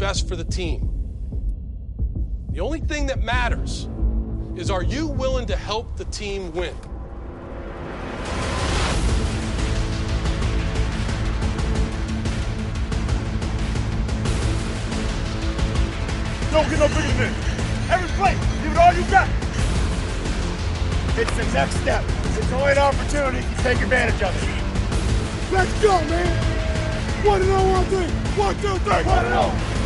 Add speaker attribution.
Speaker 1: best for the team. The only thing that matters is, are you willing to help the team win?
Speaker 2: Don't get no bigger than this. Every play, give it all you got. It's the next step. It's only an opportunity to take advantage of it.
Speaker 3: Let's go, man. 1-0 on 3. 1, 2, 3. 1-0.